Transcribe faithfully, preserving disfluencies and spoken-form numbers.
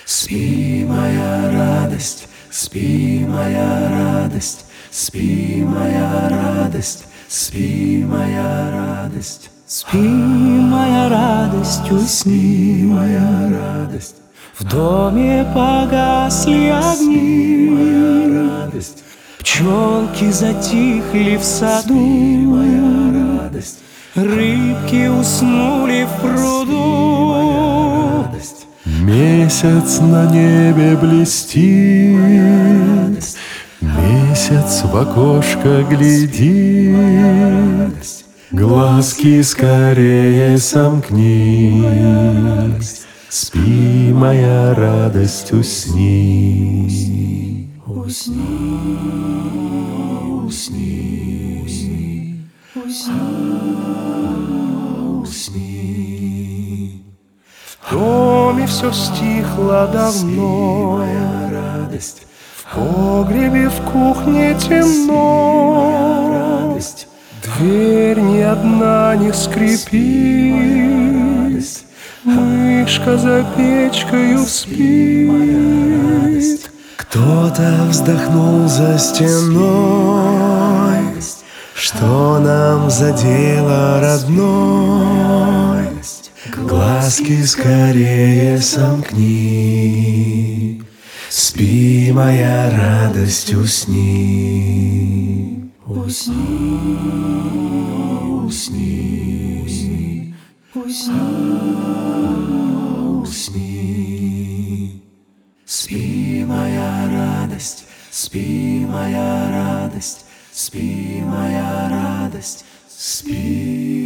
Спи, моя радость, спи, моя радость, спи, моя радость, спи, моя радость. Спи, моя радость, усни, моя радость. В доме погасли огни, моя радость. Пчелки затихли в саду, моя радость. Рыбки уснули в пруду. Месяц на небе блестит, месяц в окошко глядит. Глазки скорее сомкни, спи, моя радость, усни. Усни, усни, усни, усни. В доме все стихло давно, моя радость. В погребе, в кухне темно, дверь ни одна не скрипит, мышка за печкою спит. Кто-то вздохнул за стеной, что нам за дело родной? Глазки скорее сомкни, спи, моя радость, усни. Усни, усни, усни, усни. Спи, моя радость, спи, моя радость, спи, моя радость, спи.